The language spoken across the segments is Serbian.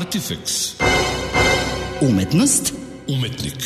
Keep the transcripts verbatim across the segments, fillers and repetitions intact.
Artifex. Umetnost. Umetnik.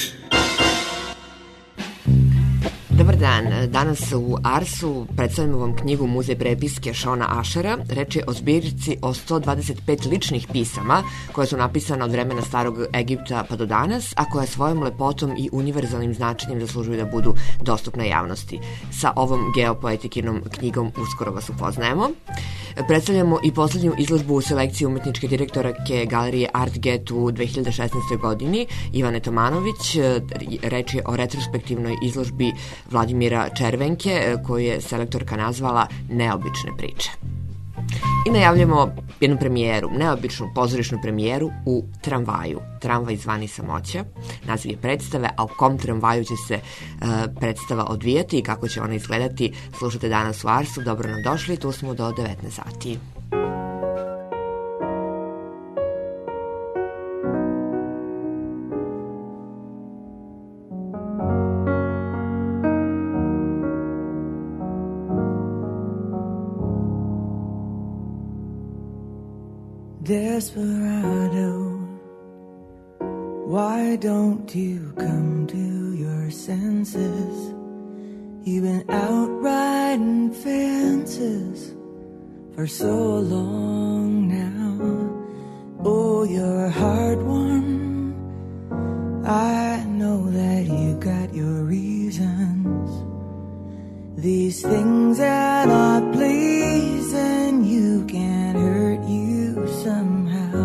Dobar dan, danas u Arsu predstavljamo vam knjigu Muzej prepiske Šona Ašera. Reč je o zbirci o sto dvadeset pet ličnih pisama koja su napisana od vremena Starog Egipta pa do danas, a koja svojom lepotom i univerzalnim značenjem zaslužuju da budu dostupne javnosti. Sa ovom geopoetikinom knjigom uskoro vas upoznajemo. Predstavljamo i poslednju izložbu u selekciji umetničke direktorke galerije Artget u dve hiljade šesnaestoj godini, Ivane Tomanović. Reč je o retrospektivnoj izložbi Vladimira Červenke, koju je selektorka nazvala Neobične priče. I najavljamo jednu premijeru, neobičnu pozorišnu premijeru u Tramvaju. Tramvaj zvani Samoća. Naziv je predstave, a u kom tramvaju će se uh, predstava odvijati i kako će ona izgledati, slušate danas u Arsu. Dobro nam došli, tu smo do devetnaest sati. Desperado, why don't you come to your senses? You've been out riding fences for so long now. Oh, you're a hard one. I know that you got your reasons. These things are not pleasing. You can't hurt you somehow.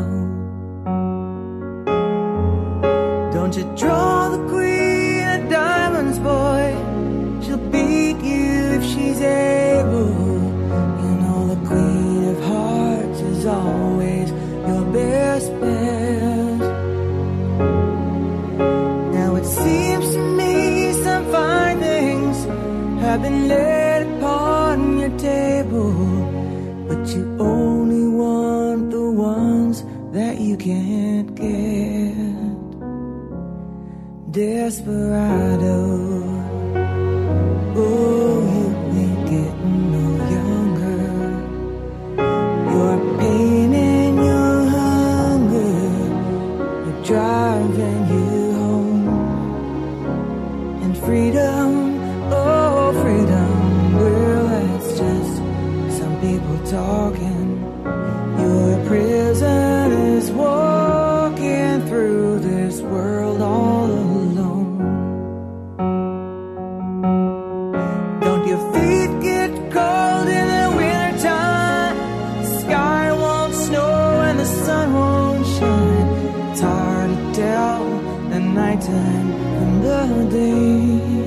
Don't you draw the queen of diamonds, boy. She'll beat you if she's able. You know the queen of hearts is always your best bet. Now it seems to me some fine things have been laid upon your table, but you only want the ones that you can't get. Desperado, oh, you ain't getting no younger. Your pain and your hunger are driving you home. And freedom, oh, freedom, well, that's just some people talking. Your prison is walking through this world all alone. Don't your feet get cold in the wintertime? The sky won't snow and the sun won't shine. It's hard to tell the nighttime from the day.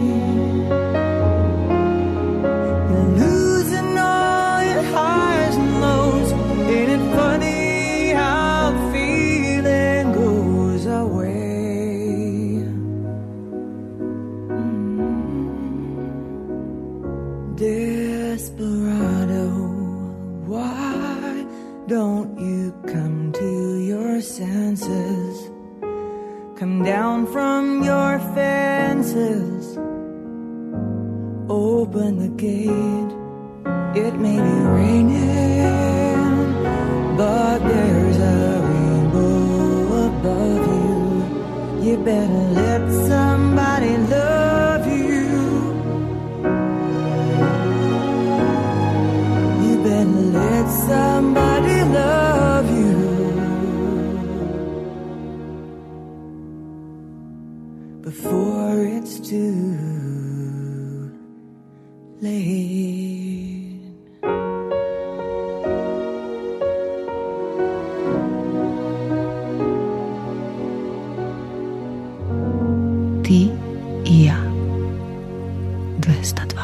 Don't you come to your senses? Come down from your fences. Open the gate. It may be raining, but there's a rainbow above you. You better let somebody love you. You better let somebody love you before it's too late. Ti i ja. dvesta dva.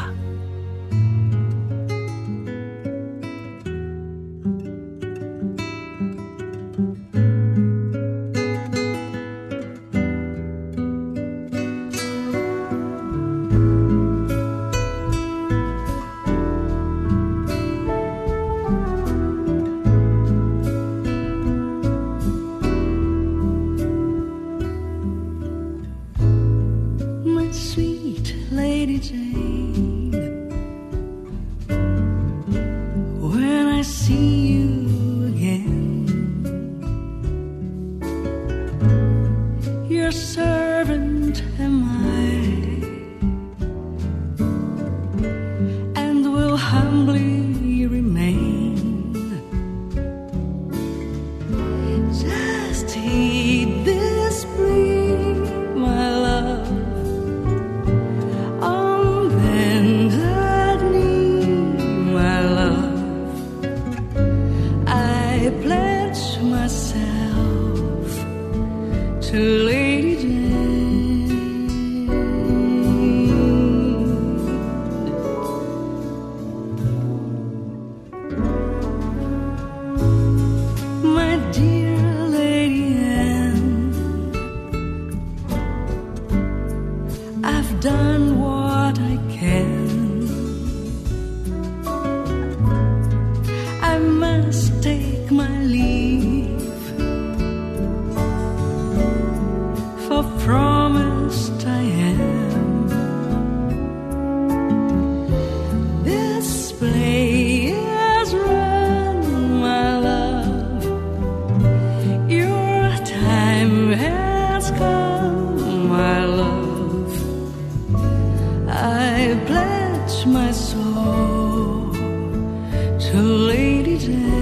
humbly remain. Just heed this plea, my love. On bended knee, my love, I pledge myself to Lady Jane. My dear Lady Anne, I've done what I can. I must take my leave, for promised I am. This play is run, my love. Your time has come, my love. I pledge my soul to Lady Jane.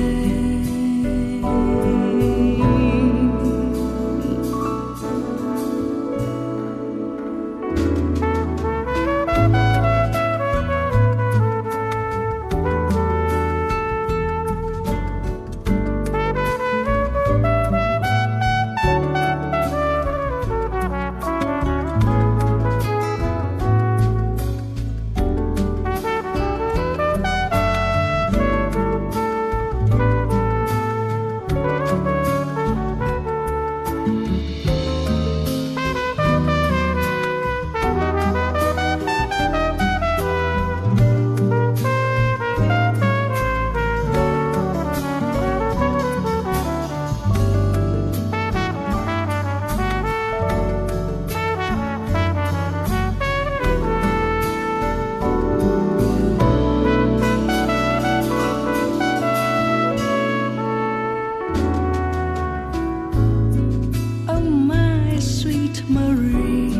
Oh, my sweet Marie,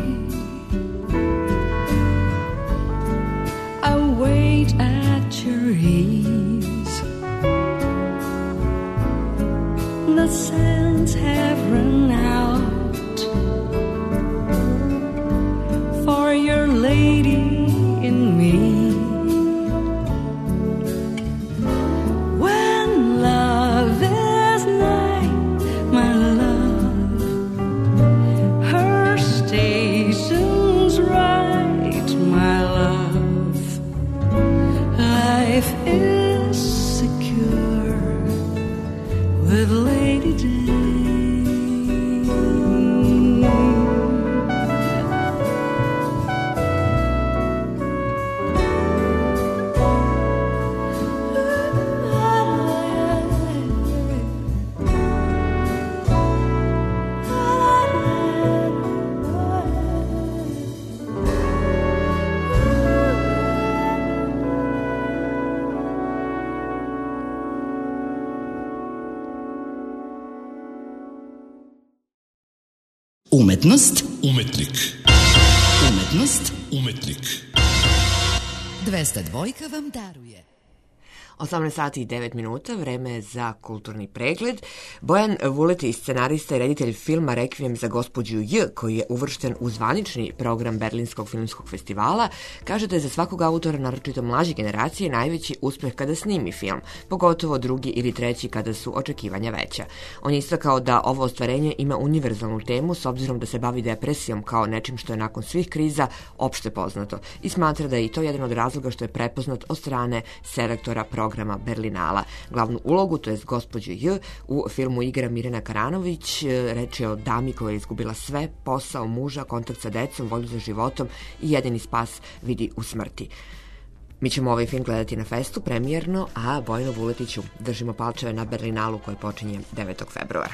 I wait at your ease. The sands have run out for your lady in me. When love is nigh, my love, her station's right, my love. Life is secure with Lady Jane. Umetnost, Umetnik. umetnost, Umetnik. dvesta dva vam daruje. osamnaest sati i devet minuta, vreme je za kulturni pregled. Bojan Vuleti, scenarista i reditelj filma Rekvijem za gospođu J, koji je uvršten u zvanični program Berlinskog filmskog festivala, kaže da je za svakog autora, naročito mlađe generacije, najveći uspeh kada snimi film, pogotovo drugi ili treći kada su očekivanja veća. On je istakao da ovo ostvarenje ima univerzalnu temu s obzirom da se bavi depresijom kao nečim što je nakon svih kriza opšte poznato i smatra da je i to jedan od razloga što je prepoznat od strane selektora programa programa Berlinala. Glavnu ulogu, to je gospođu J, u filmu igra Mirjana Karanović. Reč je o dami koja je izgubila sve, posao, muža, kontakt sa decom, volju za životom i jedini spas vidi u smrti. Mi ćemo ovaj film gledati na festu premijerno, a Bojanu Vuletiću držimo palčeve na Berlinalu koji počinje devetog februara.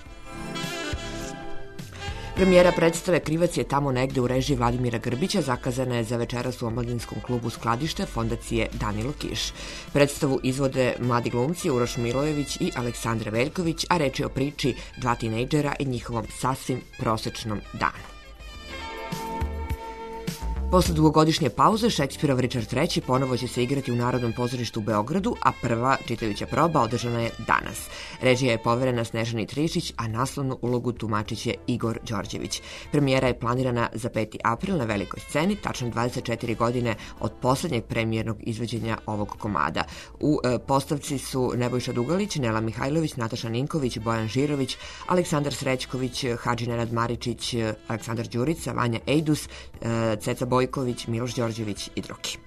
Premijera predstave Krivac je tamo negde u režiji Vladimira Grbića zakazana je za večeras u Omladinskom klubu Skladište Fondacije Danilo Kiš. Predstavu izvode mladi glumci Uroš Milojević i Aleksandra Veljković, a reč je o priči dva tinejdžera i njihovom sasvim prosečnom danu. Posle dugogodišnje pauze, Šekspirov Richard treći ponovo će se igrati u Narodnom pozorištu u Beogradu, a prva čitajuća proba održana je danas. Režija je poverena Snežani Trišić, a naslovnu ulogu tumačit će Igor Đorđević. Premijera je planirana za peti april na velikoj sceni, tačno dvadeset četiri godine od poslednjeg premijernog izvođenja ovog komada. U e, postavci su Nebojša Dugalić, Nela Mihajlović, Nataša Ninković, Bojan Žirović, Aleksandar Srećković, Hadži Nenad Maričić, Aleksandar Đurica, Vanja Ejdus, e, Ceca Bojković, Miloš Đorđević i drugi.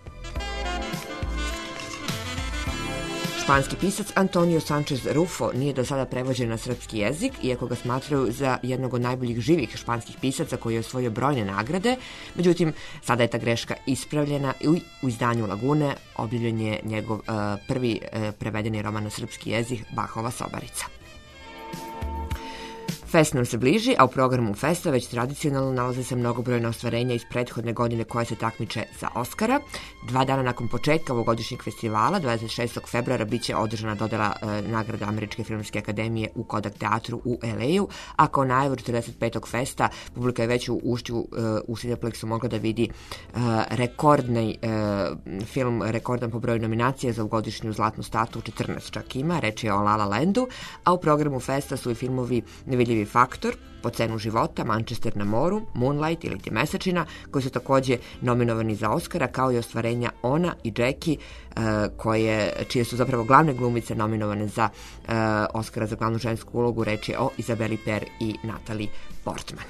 Španski pisac Antonio Sanchez Rufo nije do sada prevođen na srpski jezik, iako ga smatraju za jednog od najboljih živih španskih pisaca koji je osvojio brojne nagrade. Međutim, sada je ta greška ispravljena i u izdanju Lagune objavljen je njegov uh, prvi uh, prevedeni roman na srpski jezik Bahova Sobarica. Fest nam se bliži, a u programu Festa već tradicionalno nalaze se mnogobrojna ostvarenja iz prethodne godine koje se takmiče za Oskara. Dva dana nakon početka ovogodišnjeg festivala, dvadeset šestog februara, biće održana dodela e, nagrada Američke filmske akademije u Kodak teatru u el ej-u, a kao najavu četrdeset petog festa publika je već u ušću e, u Cineplexu mogla da vidi e, rekordni e, film, rekordan po broju nominacija za ovogodišnju zlatnu statu, četrnaest čak ima, reč je o La La Landu, a u programu Festa su i filmovi Nevidljivi faktor, Po cenu života, Manchester na moru, Moonlight ili ti Mesečina, koji su takođe nominovani za Oscara, kao i ostvarenja Ona i Jackie, koje, čije su zapravo glavne glumice nominovane za Oscara za glavnu žensku ulogu. Reč je o Izabeli Per i Natalie Portman.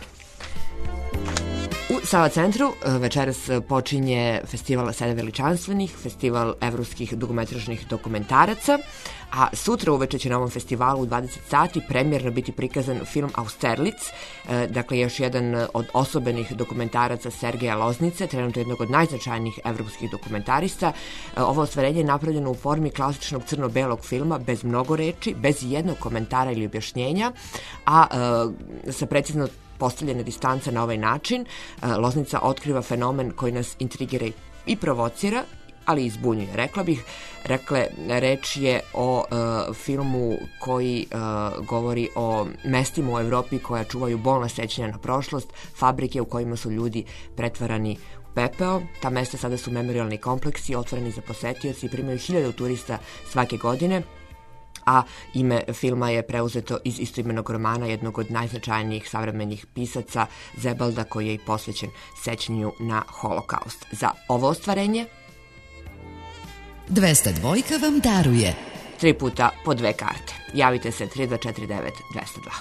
U Sava centru večeras počinje festival Sedam veličanstvenih, festival evropskih dugometražnih dokumentaraca, a sutra uveče će na ovom festivalu u dvadeset sati premijerno biti prikazan film Austerlic, dakle još jedan od osobenih dokumentaraca Sergeja Loznice, trenutno jednog od najznačajnijih evropskih dokumentarista. Ovo ostvarenje je napravljeno u formi klasičnog crno-belog filma, bez mnogo reči, bez jednog komentara ili objašnjenja, a sa precizno postavljene distance na ovaj način. Loznica otkriva fenomen koji nas intrigira i provocira, ali i zbunjuje, rekla bih. Rekle, reč je o uh, filmu koji uh, govori o mestima u Evropi koja čuvaju bolna sećanja na prošlost, fabrike u kojima su ljudi pretvarani u pepeo. Ta mesta sada su memorijalni kompleksi, otvoreni za posetioci i primaju hiljadu turista svake godine, a ime filma je preuzeto iz istoimenog romana jednog od najznačajnijih savremenih pisaca Zebalda, koji je i posvećen sećanju na Holokaust. Za ovo ostvarenje dvesta dvojka vam daruje tri puta po dve karte. Javite se tri dva četiri devet dvesta dva.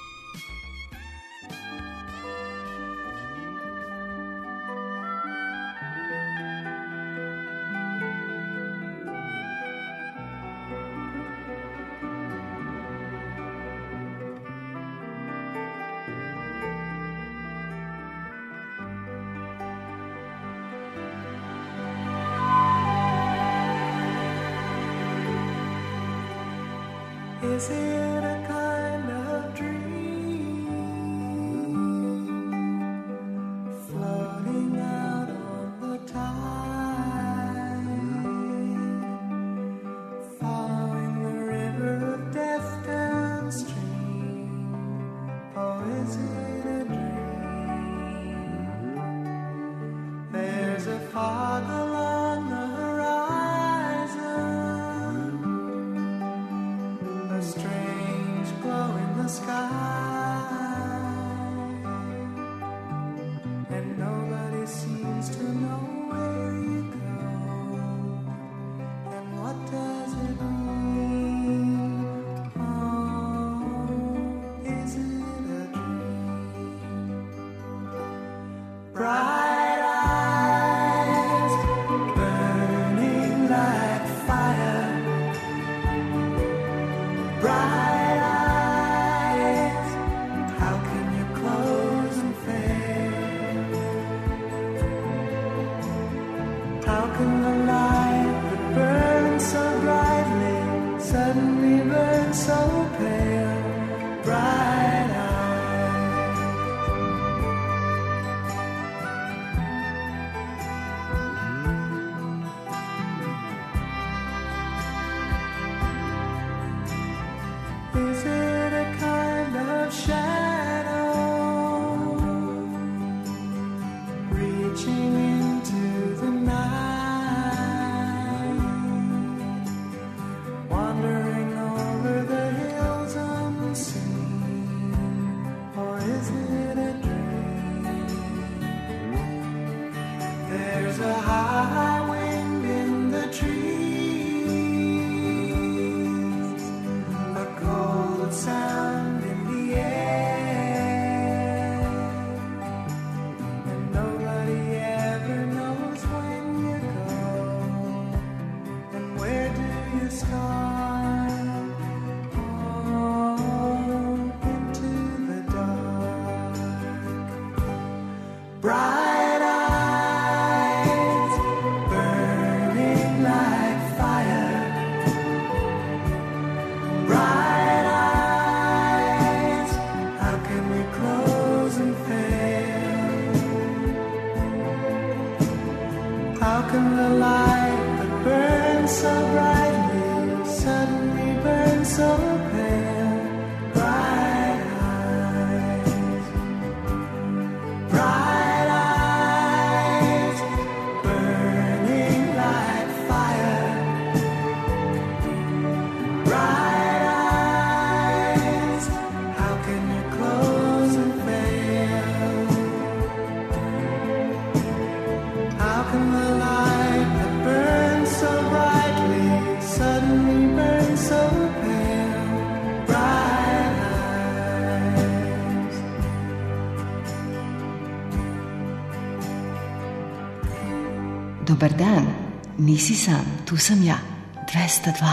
Is it a kind of dream floating out on the tide, following the river of death downstream? Or is it a dream? There's a fog along the horizon, a strange Dobar dan, nisi sam, tu sam ja, dvesta dva.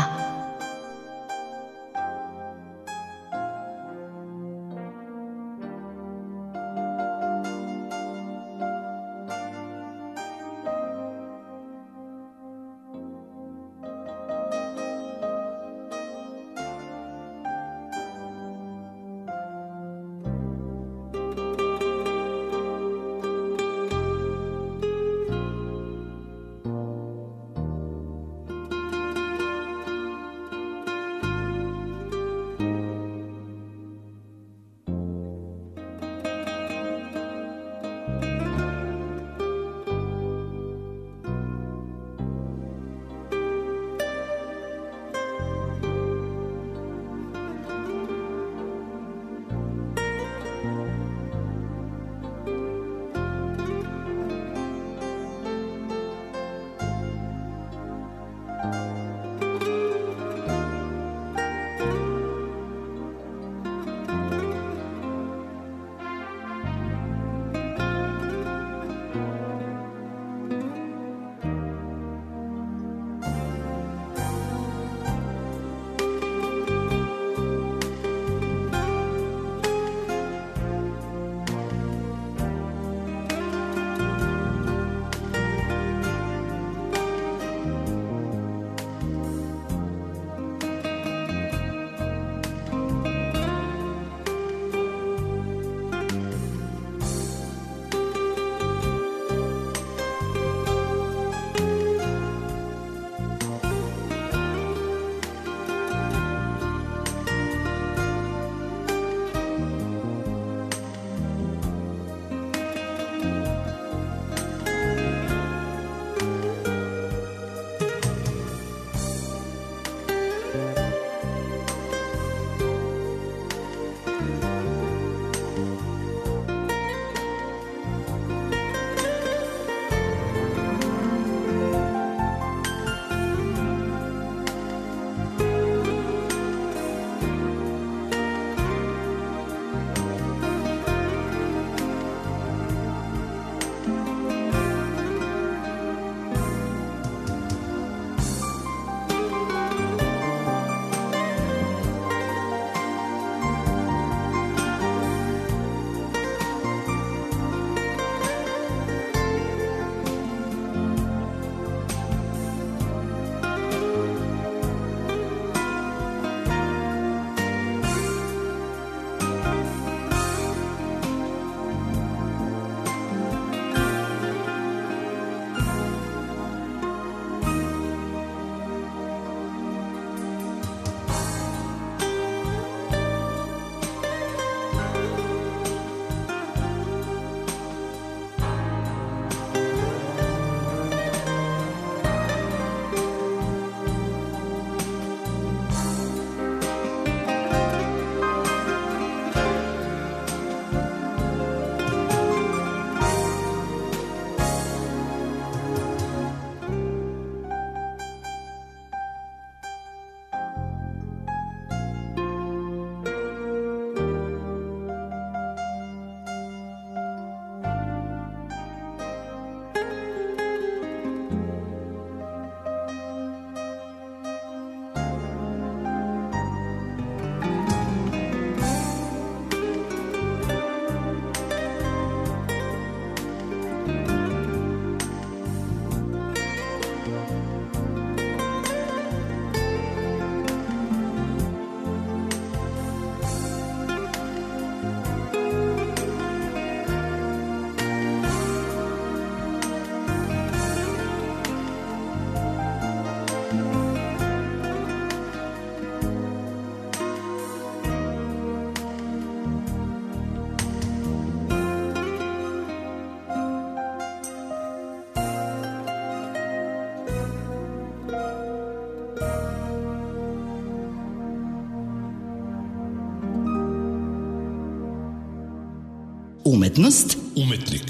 Umetnost. Umetnik.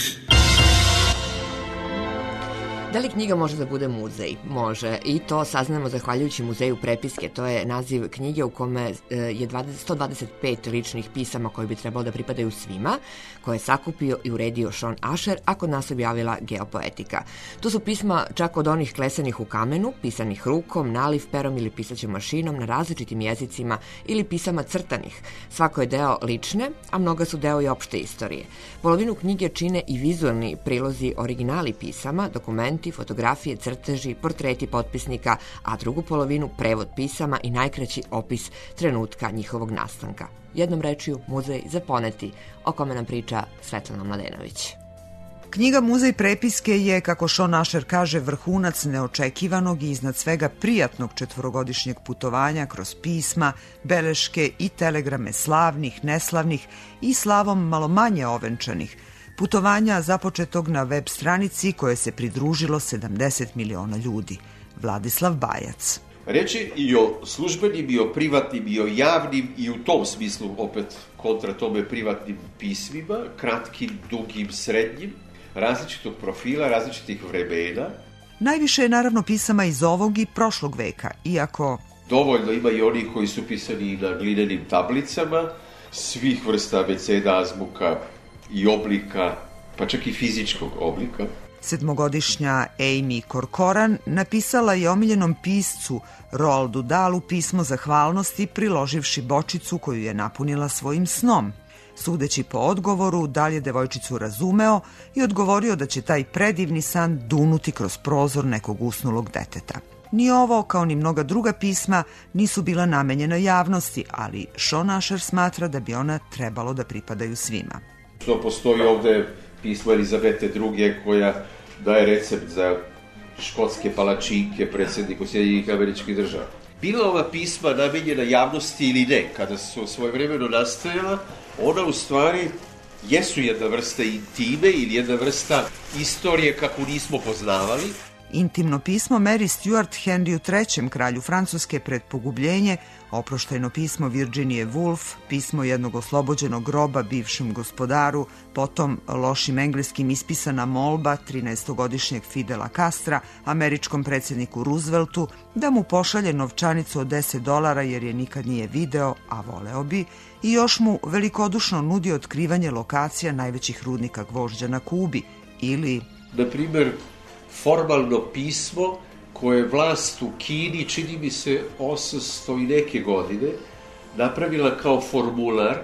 Da li knjiga može da bude muzej? Može. I to saznamo zahvaljujući Muzeju prepiske. To je naziv knjige u kome je sto dvadeset pet ličnih pisama koji bi trebalo da pripadaju svima, koje je sakupio i uredio Sean Asher, a kod nas objavila Geopoetika. To su pisma čak od onih klesanih u kamenu, pisanih rukom, naliv perom ili pisaćom mašinom na različitim jezicima ili pisama crtanih. Svako je deo lične, a mnoga su deo i opšte istorije. Polovinu knjige čine i vizualni prilozi originali pisama, dokumenti, fotografije, crteži, portreti potpisnika, a drugu polovinu prevod pisama i najkraći opis trenutka njihovog nastanka. Jednom rečju, muzej za poneti, o kome nam priča Svetlana Mladenović. Knjiga Muzej prepiske je, kako Sean Asher kaže, vrhunac neočekivanog i iznad svega prijatnog četvorogodišnjeg putovanja kroz pisma, beleške i telegrame slavnih, neslavnih i slavom malo manje ovenčanih, putovanja započetog na web stranici koje se pridružilo sedamdeset miliona ljudi. Vladislav Bajac. Reč je i o službenim, i o privatnim, i o javnim, i u tom smislu opet kontra tome privatnim pismima, kratkim, dugim, srednjim, različitog profila, različitih vremena. Najviše je naravno pisama iz ovog i prošlog veka, iako... Dovoljno ima i onih koji su pisani na glinenim tablicama, svih vrsta abeceda, azbuka i oblika, pa čak i fizičkog oblika. Sedmogodišnja Amy Corcoran napisala je omiljenom piscu Roaldu Dahlu pismo zahvalnosti priloživši bočicu koju je napunila svojim snom. Sudeći po odgovoru, Dahl je devojčicu razumeo i odgovorio da će taj predivni san dunuti kroz prozor nekog usnulog deteta. Ni ovo, kao ni mnoga druga pisma, nisu bila namenjena javnosti, ali Sean Asher smatra da bi ona trebalo da pripadaju svima. Što postoji ovde pismo Elizabete druge koja daje recept za škotske palačinke predsjedniku Sjedinjenih Američkih Država. Bila ova pisma namenjena javnosti ili ne, kada su svojevremeno nastajala, ona u stvari jesu jedna vrsta intime ili jedna vrsta istorije kako nismo poznavali. Intimno pismo Mary Stuart Henryu trećem, kralju Francuske pred pogubljenje, oproštajno pismo Virginije Woolf, pismo jednog oslobođenog groba bivšem gospodaru, potom lošim engleskim ispisana molba trinaestogodišnjeg Fidela Castra, američkom predsjedniku Rooseveltu, da mu pošalje novčanicu od deset dolara jer je nikad nije video, a voleo bi, i još mu velikodušno nudi otkrivanje lokacija najvećih rudnika gvožđa na Kubi, ili... Na primer, formalno pismo koje je vlast u Kini, čini mi se osamsto i neke godine, napravila kao formular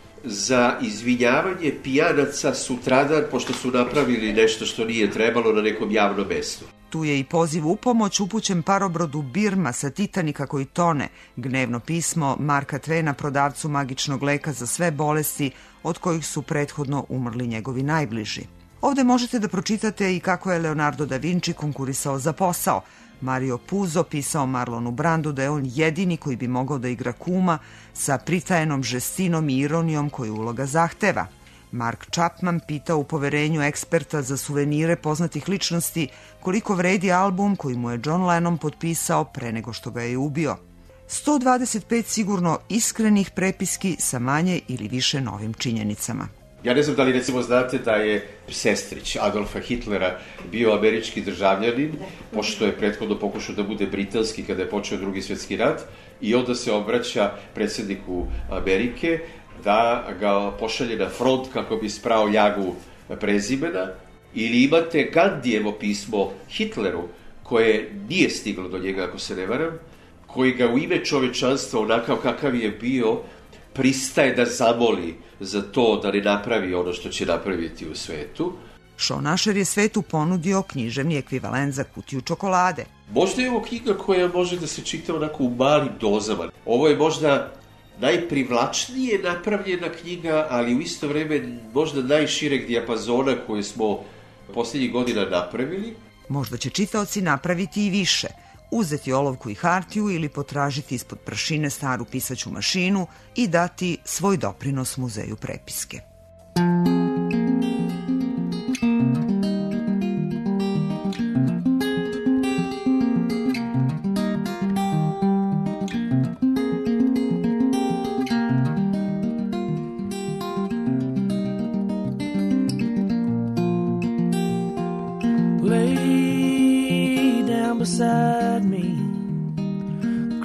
za izvinjavanje pijanaca sutradan, pošto su napravili nešto što nije trebalo na nekom javnom mestu. Tu je i poziv u pomoć upućen parobrodu Birma sa Titanika koji tone, gnevno pismo Marka Tvena, prodavcu magičnog leka za sve bolesti od kojih su prethodno umrli njegovi najbliži. Ovde možete da pročitate i kako je Leonardo da Vinci konkurisao za posao. Mario Puzo pisao Marlonu Brandu da je on jedini koji bi mogao da igra kuma sa pritajenom žestinom i ironijom koju uloga zahteva. Mark Chapman pitao u poverenju eksperta za suvenire poznatih ličnosti koliko vredi album koji mu je John Lennon potpisao pre nego što ga je ubio. sto dvadeset pet sigurno iskrenih prepiski sa manje ili više novim činjenicama. Ja ne znam da li recimo znate da je sestrić Adolfa Hitlera bio američki državljanin, pošto je prethodno pokušao da bude britanski kada je počeo Drugi svjetski rat, i onda se obraća predsjedniku Amerike da ga pošalje na front kako bi sprao ljagu prezimena. Ili imate Gandijevo pismo Hitleru, koje nije stiglo do njega, ako se ne varam, koji ga u ime čovečanstva, onakav kakav je bio, pristaje da zamoli za to da ne napravi ono što će napraviti u svetu. Sean Asher je svetu ponudio književni ekvivalent za kutiju čokolade. Možda je ovo knjiga koja može da se čita onako u malim dozama. Ovo je možda najprivlačnije napravljena knjiga, ali u isto vreme možda najšireg dijapazona koje smo posljednjih godina napravili. Možda će čitaoci napraviti i više. Uzeti olovku i hartiju ili potražiti ispod prašine staru pisaću mašinu i dati svoj doprinos Muzeju prepiske.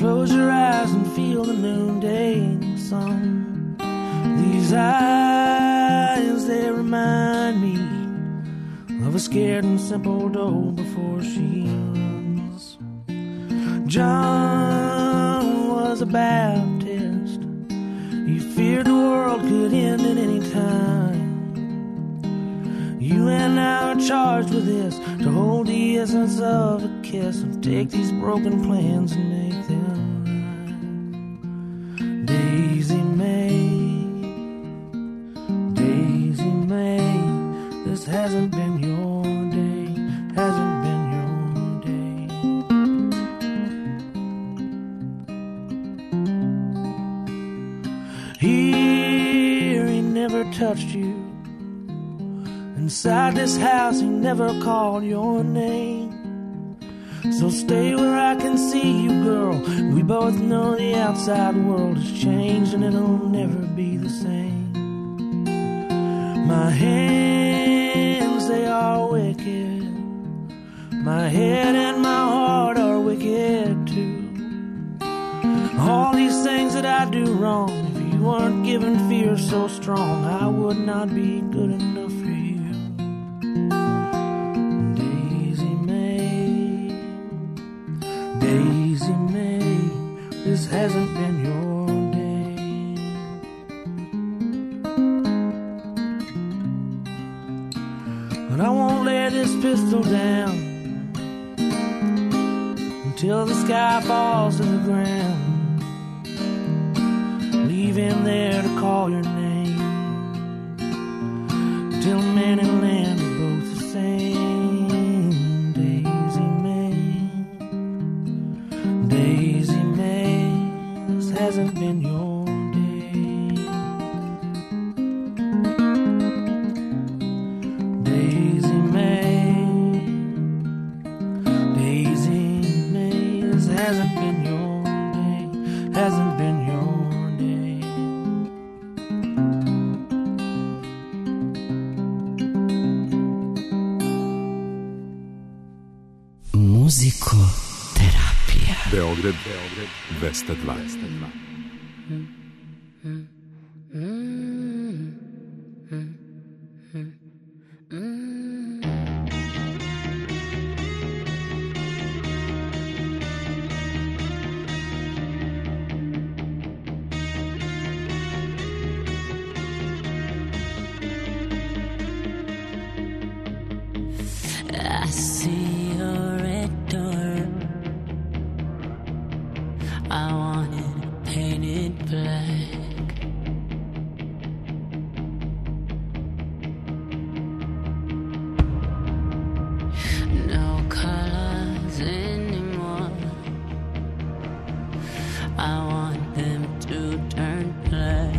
Close your eyes and feel the noonday sun. These eyes, they remind me of a scared and simple doe before she runs. John was a Baptist. He feared the world could end at any time. You and I are charged with this, to hold the essence of a kiss and take these broken plans and make them right. Daisy May, Daisy May, this hasn't been your day, hasn't been your day. Here he never touched you. Inside this house he never called your name. So stay where I can see you, girl. We both know the outside world has changed and it'll never be the same. My hands, they are wicked. My head and my heart are wicked too. All these things that I do wrong, if you weren't given fear so strong, I would not be good enough for you. Daisy May, Daisy May, this hasn't been your day. But I won't lay this pistol down until the sky falls to the ground. Leave him there to call your name. Till man and land are both the same. Daisy May, Daisy May, this hasn't been your day. Daisy May, Daisy May, this hasn't been your day, hasn't been your day. Muzikoterapija. Beograd, Beograd, dvesta dva. I see your red door. I want it painted black. No colors anymore. I want them to turn black.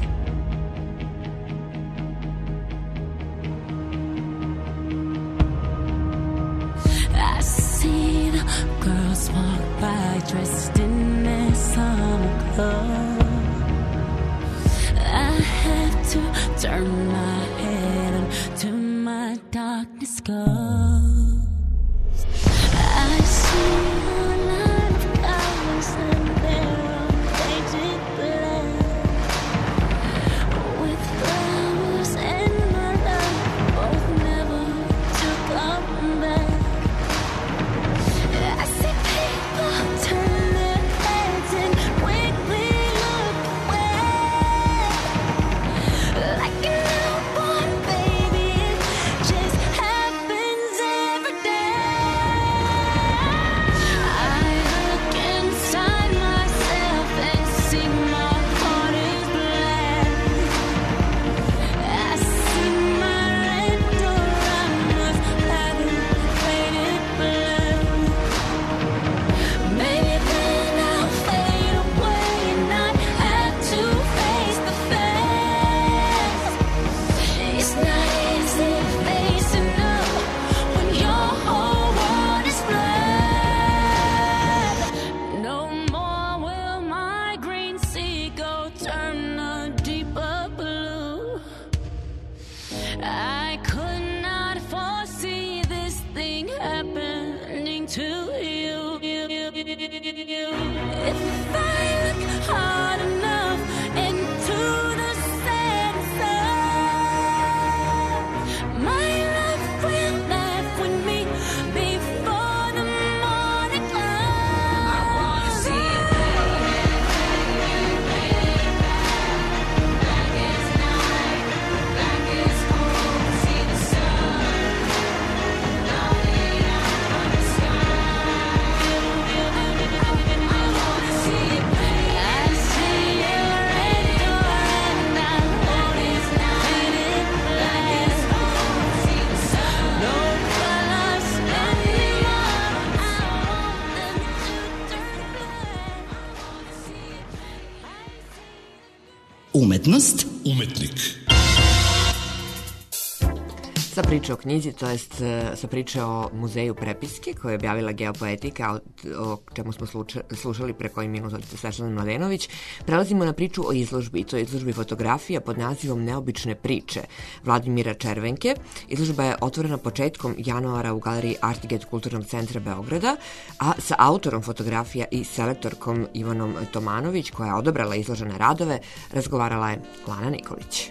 I see the girls walk by dressed in their summer clothes. I have to turn my head until my darkness goes. I see a line of colors and they're all painted black, with flowers and my love both never to come back. I see people turn their heads and quickly look away, like a newborn baby. It just happens Umetnost, umetnik. Sa priče o knjizi, to jest sa priče o muzeju prepiske koju je objavila Geopoetika, o, o čemu smo sluča, slušali pre koji minut od Svetlane Mladenović, prelazimo na priču o izložbi, to je izložbi fotografija pod nazivom Neobične priče Vladimira Červenke. Izložba je otvorena početkom januara u galeriji Artiget Kulturnog centra Beograda, a sa autorom fotografija i selektorkom Ivanom Tomanović, koja je odabrala izložene radove, razgovarala je Lana Nikolić.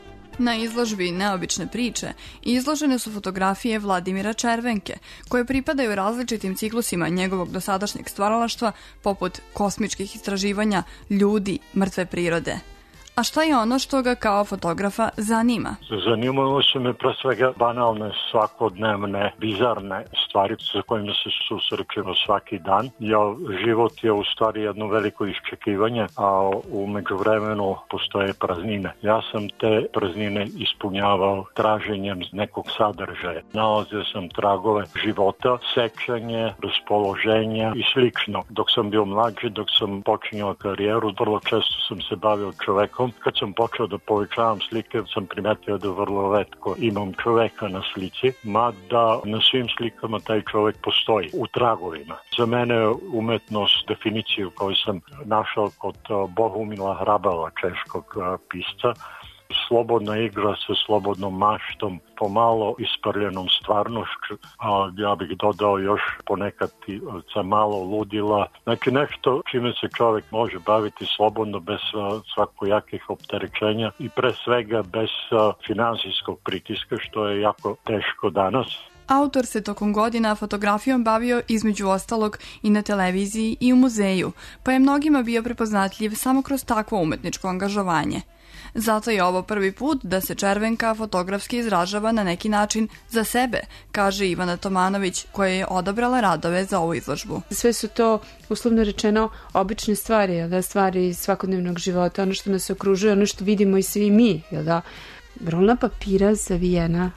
Na izložbi Neobične priče izložene su fotografije Vladimira Červenke, koje pripadaju različitim ciklusima njegovog dosadašnjeg stvaralaštva, poput kosmičkih istraživanja, ljudi, mrtve prirode. A šta je ono što ga kao fotografa zanima? Zanimaju se me pre svega banalne, svakodnevne, bizarne stvari sa kojima se susrećemo svaki dan. Ja, život je u stvari jedno veliko iščekivanje, a u međuvremenu postoje praznine. Ja sam te praznine ispunjavao traženjem nekog sadržaja. Nalazio sam tragove života, sećanje, raspoloženja i slično. Dok sam bio mlađi, dok sam počinjao karijeru, vrlo često sam se bavio čovekom. Kad sam počeo da povećavam slike, sam primetio da vrlo retko imam čoveka na slici, mada na svim slikama taj čovek postoji u tragovima. Za mene je umetnost definiciju koju sam našao kod Bohumila Hrabala, češkog pisca, slobodna igra sa slobodnom maštom, pomalo isprljenom stvarnošću, a ja bih dodao još ponekad i sa malo ludila. Znači nešto čime se čovjek može baviti slobodno, bez svakojakih opterećenja i pre svega bez finansijskog pritiska, što je jako teško danas. Autor se tokom godina fotografijom bavio između ostalog i na televiziji i u muzeju, pa je mnogima bio prepoznatljiv samo kroz takvo umetničko angažovanje. Zato je ovo prvi put da se Červenka fotografski izražava na neki način za sebe, kaže Ivana Tomanović, koja je odabrala radove za ovu izložbu. Sve su to, uslovno rečeno, obične stvari, jel da, stvari svakodnevnog života, ono što nas okružuje, ono što vidimo i svi mi, jel da, rolna papira zavijena,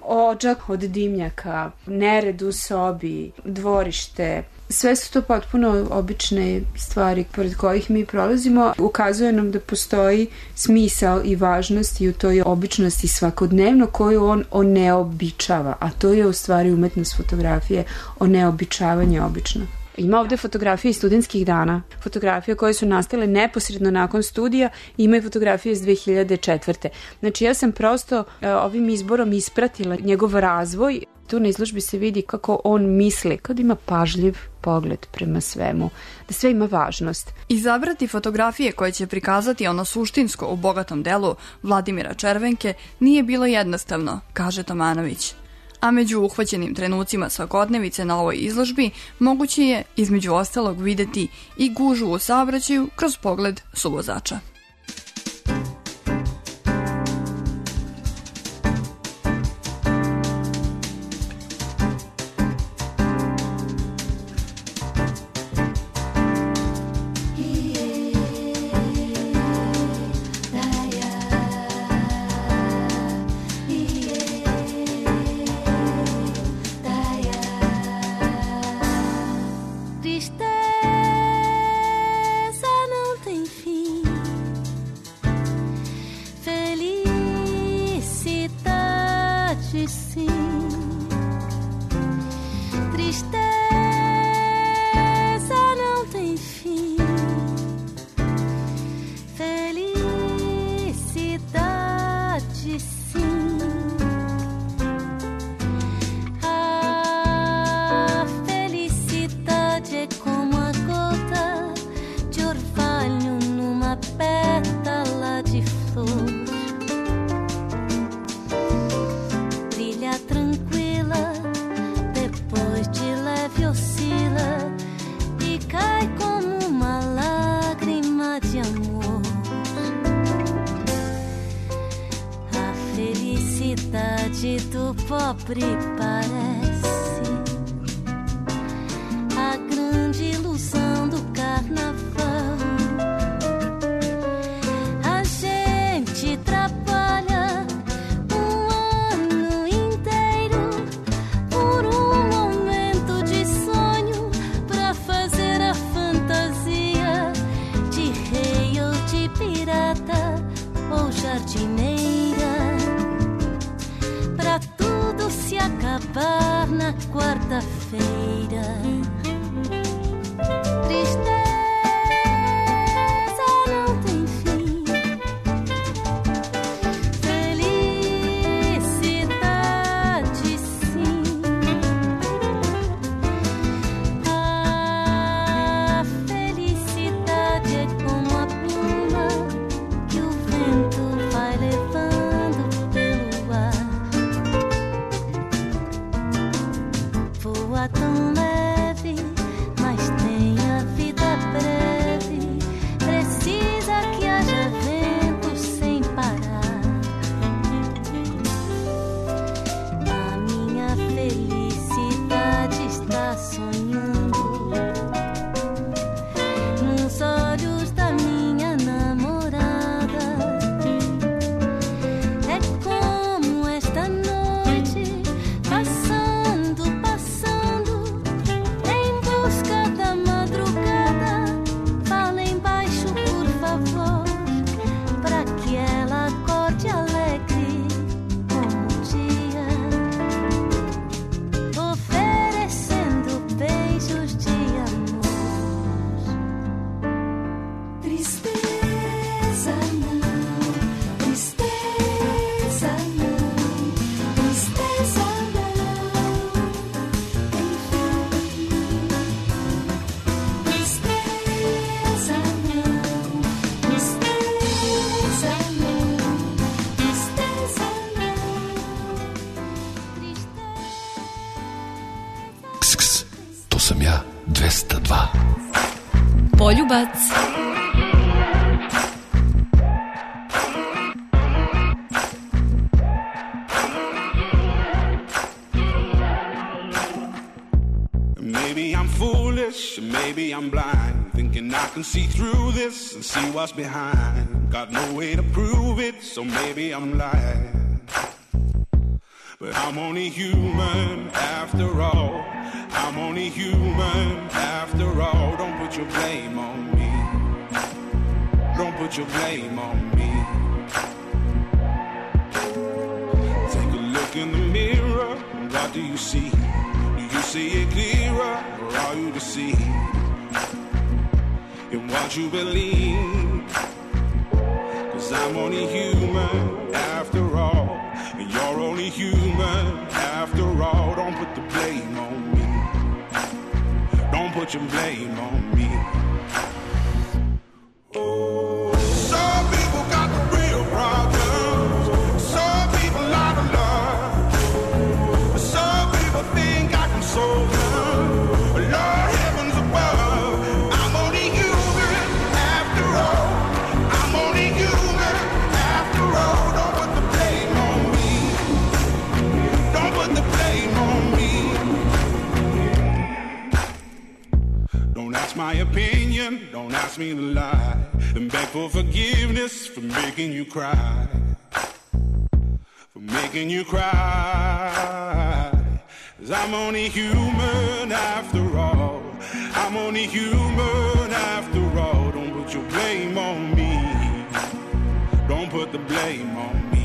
odžak od dimnjaka, nered u sobi, dvorište. Sve su to potpuno obične stvari pored kojih mi prolazimo. Ukazuje nam da postoji smisao i važnost i u toj običnosti svakodnevno koju on oneobičava, a to je u stvari umetnost fotografije, oneobičavanje obično. Ima ovde fotografije iz studentskih dana, fotografije koje su nastale neposredno nakon studija, ima i fotografije iz dve hiljade četvrte. Znači ja sam prosto ovim izborom ispratila njegov razvoj. Tu na izložbi se vidi kako on misli, kao da ima pažljiv pogled prema svemu, da sve ima važnost. Izabrati fotografije koje će prikazati ono suštinsko u bogatom delu Vladimira Červenke nije bilo jednostavno, kaže Tomanović. A među uhvaćenim trenucima svakodnevice na ovoj izložbi moguće je, između ostalog, videti i gužu u saobraćaju kroz pogled suvozača. do pobre parece a grande ilusão do carnaval. A gente trabalha um ano inteiro por um momento de sonho pra fazer a fantasia de rei ou de pirata. rotineira, pra tudo se acabar na quarta-feira. Tristeza não tem fim, felicidade sim. A felicidade é como a pluma que o vento vai levando pelo ar. Voa tão leve, mas tem a vida breve. Precisa que haja vento sem parar. A minha felicidade está sonhando nos olhos da minha namorada. É como esta noite, passando, passando, em busca da madrugada. Falem baixo, por favor, pra que ela acorde alegre como o dia, oferecendo beijos de amor. Tristeza não, tristeza não, tristeza não, enfim. Tristeza não, tristeza não, tristeza não. Kss, to sam ja, dvesta dva. Poljubac. Maybe I'm foolish, maybe I'm blind, thinking I can see through this and see what's behind. Got no way to prove it, so maybe I'm lying. But I'm only human after all. I'm only human after all. Don't put your blame on me. Don't put your blame on me. Take a look in the mirror, what do you see? Do you see it clearer, or are you deceived in what you believe? 'Cause I'm only human after all, and you're only human after all. Don't put the blame on me. Don't put your blame on me. Oh, some people got the real problems. Some people out of love. Some people think I can solve them. Lord heavens above, I'm only human after all. I'm only human after all. Don't put the blame on me. Don't put the blame on me. Don't ask my opinion, don't ask me to lie, and beg for forgiveness for making you cry, for making you cry. 'Cause I'm only human after all. I'm only human after all. Don't put your blame on me. Don't put the blame on me.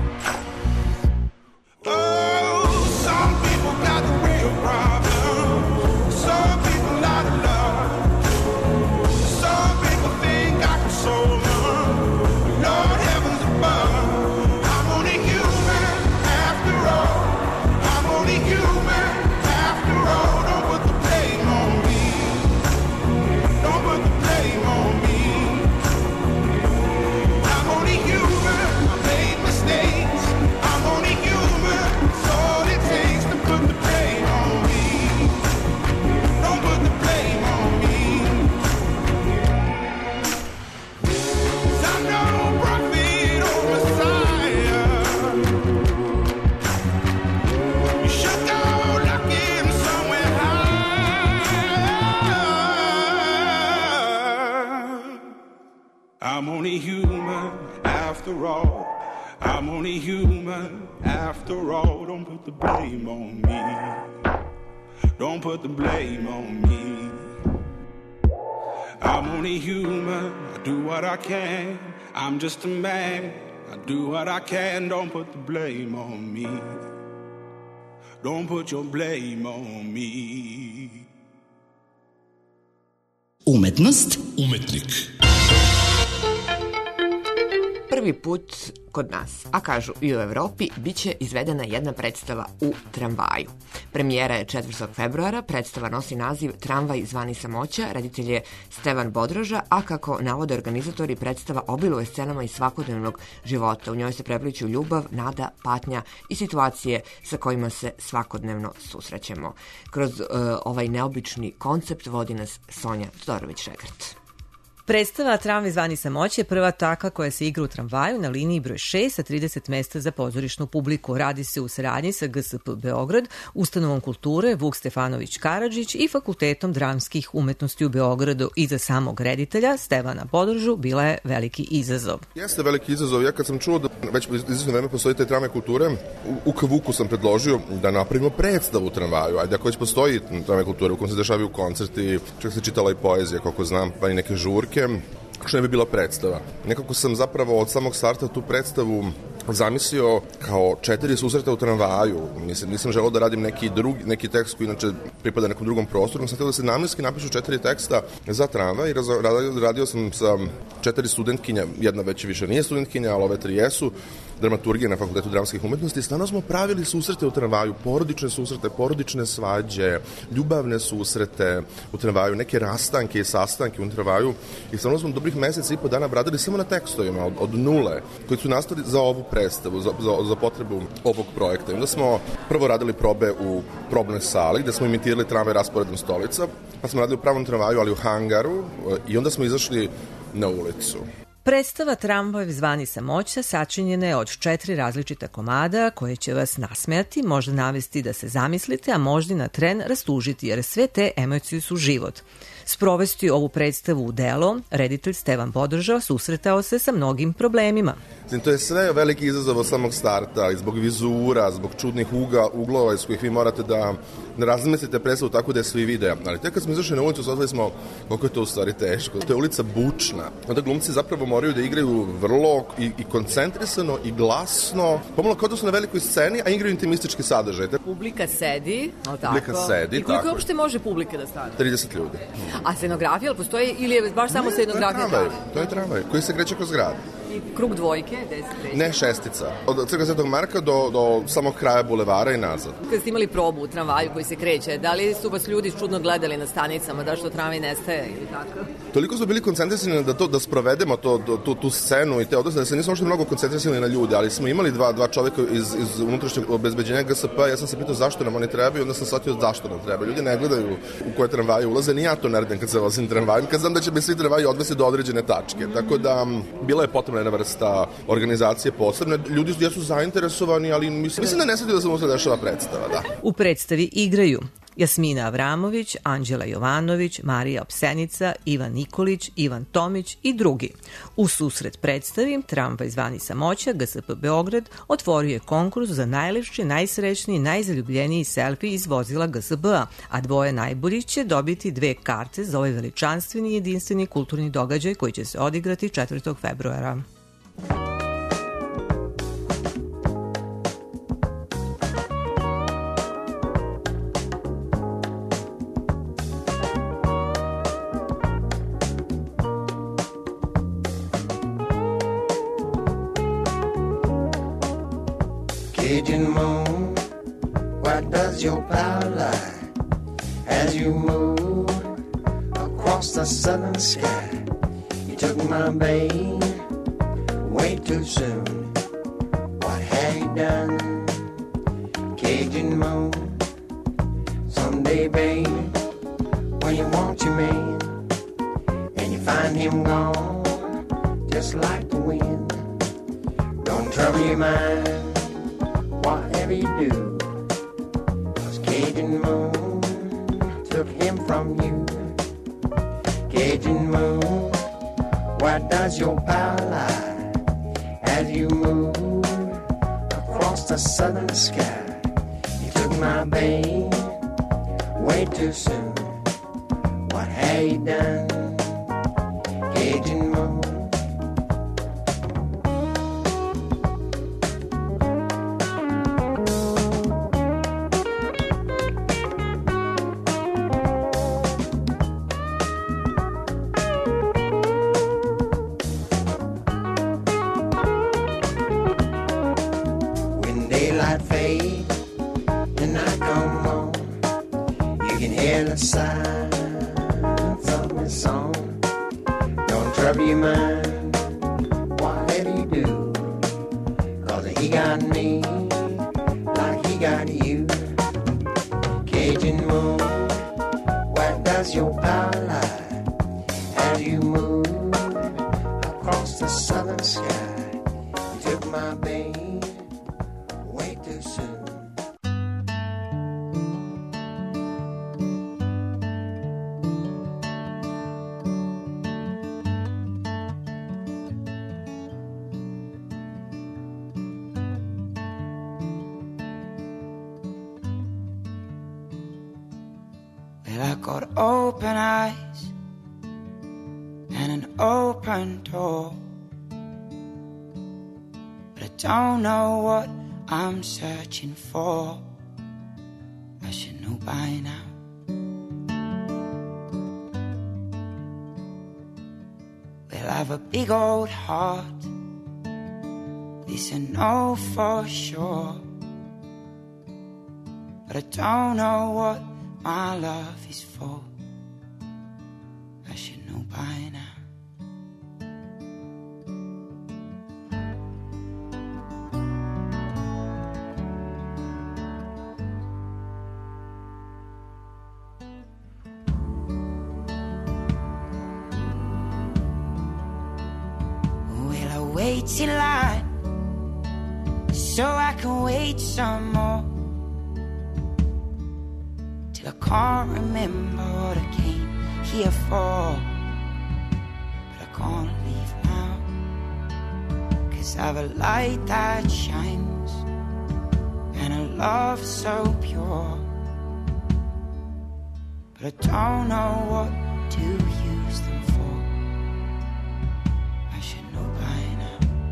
Oh, some people got the real problem. Some people out of love. Some people think I can solve them. Lord heavens above, I'm only human after all. I'm only human after all. Don't put the blame on me. Don't put the blame on me. I'm only human. I made mistakes. I'm only human. It's all it takes to put the blame on me. Don't put the blame on me. 'Cause I'm no prophet or Messiah. You should go looking somewhere high. I'm only human after all. I'm only human after all. Don't put the blame on me. Don't put the blame on me. I'm only human, I do what I can. I'm just a man, I do what I can, don't put the blame on me. Don't put your blame on me. Umetnost, umetnik. Prvi put kod nas, a kažu i u Evropi, bit će izvedena jedna predstava u tramvaju. Premijera je četvrtog februara, predstava nosi naziv Tramvaj zvani samoća, reditelj je Stevan Bodroža, a kako navode organizatori, predstava obiluje scenama iz svakodnevnog života. U njoj se prepliću ljubav, nada, patnja i situacije sa kojima se svakodnevno susrećemo. Kroz uh, ovaj neobični koncept vodi nas Sonja Todorović-Šegrt. Predstava Tramvaj zvani samoće je prva takva koja se igra u tramvaju na liniji broj šest sa trideset mesta za pozorišnu publiku. Radi se u saradnji sa G S P Beograd, Ustanovom kulture Vuk Stefanović Karadžić i Fakultetom dramskih umetnosti u Beogradu. I za samog reditelja Stevana Bodrožu bila je veliki izazov. Jeste veliki izazov. Ja kad sam čuo da već izvesno vreme postoji te tramvaj kulture, u K Vuku sam predložio da napravimo predstavu u tramvaju. Ajde, ako već postoji tramvaj kulture u kojem se dešavaju koncerti, čak se čitala i poezija, koliko znam, pa i neke žurke, što ne bi bila predstava. Nekako sam zapravo od samog starta tu predstavu zamislio kao četiri susreta u tramvaju. Mislim, nisam želeo da radim neki drugi, neki tekst koji inače pripada nekom drugom prostoru, sam htio da se namjenski napišu četiri teksta za tramvaj i radio, radio sam sa četiri studentkinja, jedna već više nije studentkinja, ali ove tri jesu, dramaturgije na Fakultetu dramskih umetnosti. Stvarno smo pravili susrete u tramvaju, porodične susrete, porodične svađe, ljubavne susrete u tramvaju, neke rastanke i sastanke u tramvaju. I stvarno smo dobrih meseca i po dana bradili samo na tekstovima od, od nule, koji su nastali za ovu predstavu, za, za, za potrebu ovog projekta. I onda smo prvo radili probe u probnoj sali, gde smo imitirali tramvaj rasporedom stolica, pa smo radili u pravom tramvaju, ali u hangaru, i onda smo izašli na ulicu. Predstava Tramvaj zvani samoća sačinjena je od četiri različita komada koje će vas nasmejati, možda navesti da se zamislite, a možda na tren rastužiti, jer sve te emocije su život. Sprovesti ovu predstavu u delo, reditelj Stevan Bodroža susretao se sa mnogim problemima. To je sve veliki izazov od samog starta, i zbog vizura, zbog čudnih uga, uglova iz kojih vi morate da ne razmislite predstavu tako da je svi vide. Ali tek kad smo izašli na ulicu, shvatili smo koliko je to u stvari teško. To je ulica bučna. Onda glumci zapravo moraju da igraju vrlo i, i koncentrisano i glasno, pomalo kao da su na velikoj sceni, a igraju intimistički sadržaj. Publika sedi, o tako. Publika sedi, i koliko tako. Uopšte može publike da stane? trideset ljudi. A scenografija, ali postoji ili je baš samo ne, scenografija? To je tramvaj, to je tramvaj koji se kreće kroz grad. I krug dvojke, gde se kreće? Ne, šestica. Od Crkve Svetog Marka do, do samog kraja bulevara i nazad. Kad ste imali probu u tramvaju koji se kreće, da li su vas ljudi čudno gledali na stanicama, da što tramvaj nestaje ili tako? Toliko smo bili koncentrisani da to da sprovedemo to, tu, tu scenu i te odnose, da se nismo uopšte mnogo koncentrisani na ljude, ali smo imali dva, dva čoveka iz, iz unutrašnjeg obezbeđenja G S P, ja sam se pitao zašto nam oni trebaju, onda sam shvatio zašto nam treba. Ljudi ne gledaju u koje tramvaje ulaze, ni ja to ne radim kad se vozim tramvajem, kad znam da će me svi tramvaji odvesti do određene tačke. Tako da bila je potrebna jedna vrsta organizacije posebne. Ljudi jesu zainteresovani, ali mislim, mislim da ne sedi da se možda dešava predstava, da. U predstavi igraju Jasmina Avramović, Anđela Jovanović, Marija Opsenica, Ivan Nikolić, Ivan Tomić i drugi. U susret predstavi Tramvaj zvani samoća G S P Beograd otvorio je konkurs za najlepši, najsrećniji i najzaljubljeniji selfie iz vozila G S B-a, a dvoje najboljih će dobiti dve karte za ovaj veličanstveni i jedinstveni kulturni događaj koji će se odigrati četvrtog februara. Cajun moon, where does your power lie as you move across the southern sky? You took my babe way too soon. What have you done, Cajun moon? Someday, babe, when you want your man and you find him gone, just like the wind, don't trouble your mind. Whatever you do, 'cause Cajun moon took him from you. Cajun moon, where does your power lie as you move across the southern sky? You took my babe way too soon. What have you done, Cajun moon? Wherever you mind, whatever you do, 'cause he got me like he got you. Cajun moon, where does your power lie as you move across the southern sky? You took my babe way too soon. Well, I got open eyes and an open door, but I don't know what I'm searching for. I should know by now. Well, I've a big old heart, this I know for sure, but I don't know what my love is for. I should know by now. Well, I wait in line so I can wait some more. I can't remember what I came here for, but I can't leave now, 'cause I've a light that shines and a love so pure, but I don't know what to use them for. I should know by now.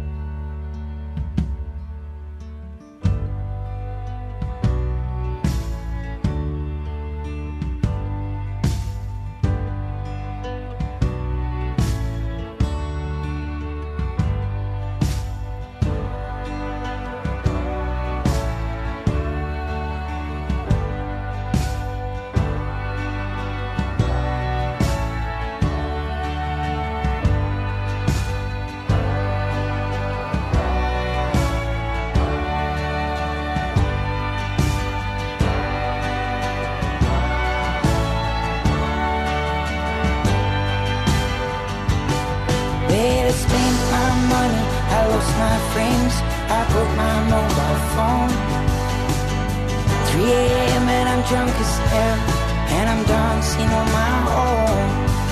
My friends, I broke my mobile phone. three a.m. and I'm drunk as hell, and I'm dancing on my own.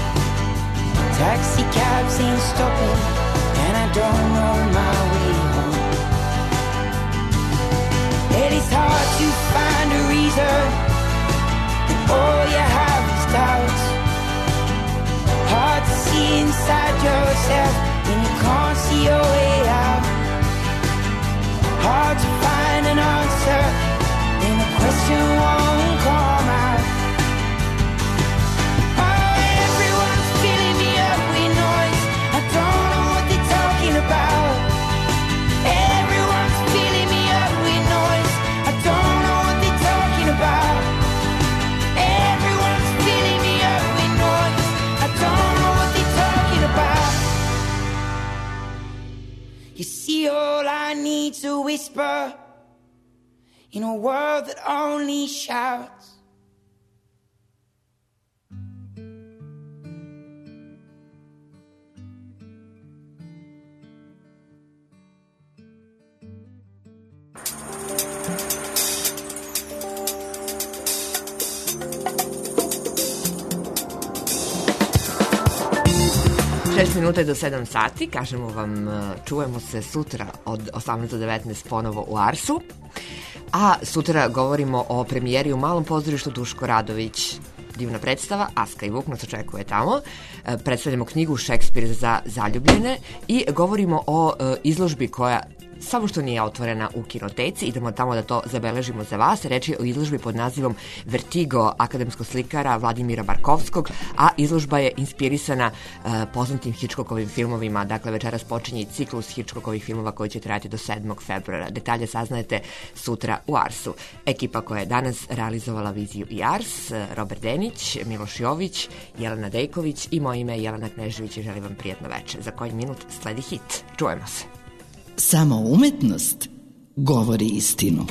Taxi cabs ain't stopping, and I don't know my way home. It is hard to find a reason, and all you have is doubts. Hard to see inside yourself when you can't see your way out. Hard to find an answer when the question won't come out. Oh, everyone's filling me up with noise. I don't know what they're talking about. Everyone's filling me up with noise. I don't know what they're talking about. Everyone's filling me up with noise. I don't know what they're talking about. You see, all I need's a whisper in a world that only shouts. šest minuta do sedam sati, kažemo vam, čujemo se sutra od osamnaest do devetnaest ponovo u Arsu, a sutra govorimo o premijeri u Malom pozorištu Duško Radović. Divna predstava, Aska i Vuk nas očekuje tamo. Predstavljamo knjigu Šekspir za zaljubljene i govorimo o izložbi koja samo što nije otvorena u kinoteci. Idemo tamo da to zabeležimo za vas. Reč je o izložbi pod nazivom Vertigo akademskog slikara Vladimira Barkovskog, a izložba je inspirisana uh, poznatim Hitchcockovim filmovima. Dakle, večeras počinje i ciklus Hitchcockovih filmova koji će trajati do sedmog februara. Detalje saznajete sutra u Arsu. Ekipa koja je danas realizovala viziju i Ars, Robert Denić, Miloš Jović, Jelena Dejković i moje ime je Jelena Knežević i želim vam prijatno večer. Za koji minut sledi hit. Čujemo se. Samo umetnost govori istinu.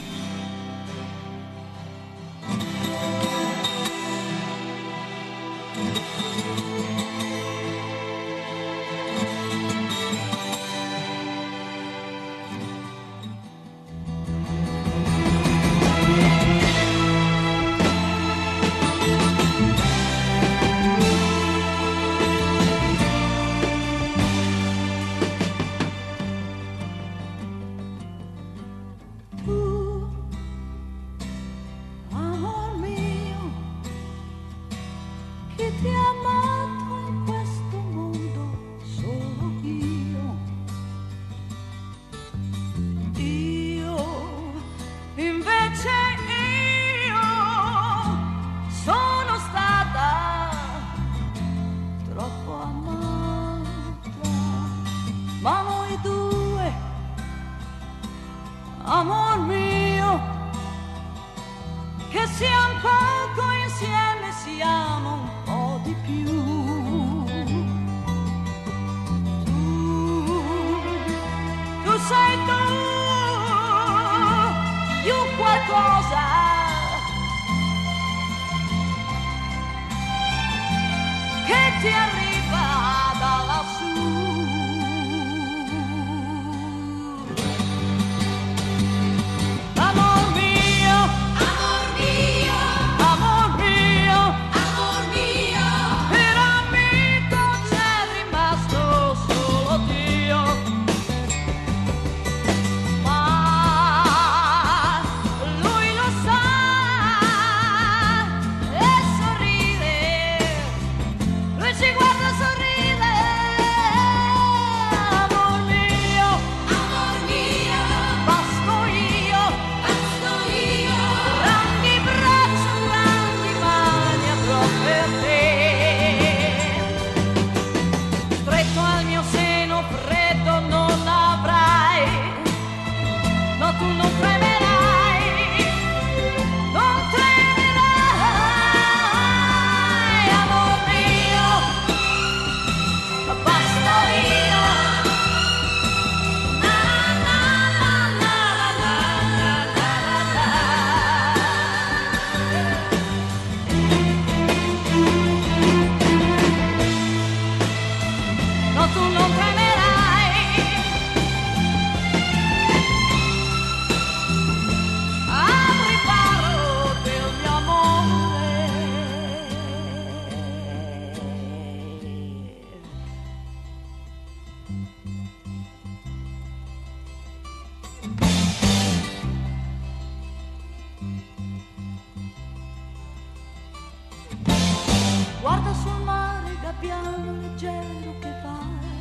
Guarda sul mare il gabbiano leggero che va.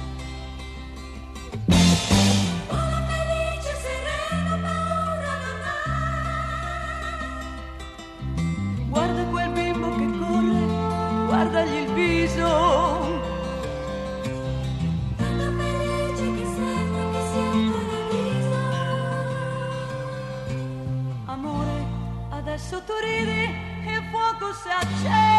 Vola felice, sereno, ma ora non ha. Guarda quel bimbo che corre, guardagli il viso. Guarda felice che sembra che sia un paradiso. Amore, adesso tu ridi, il fuoco si accende.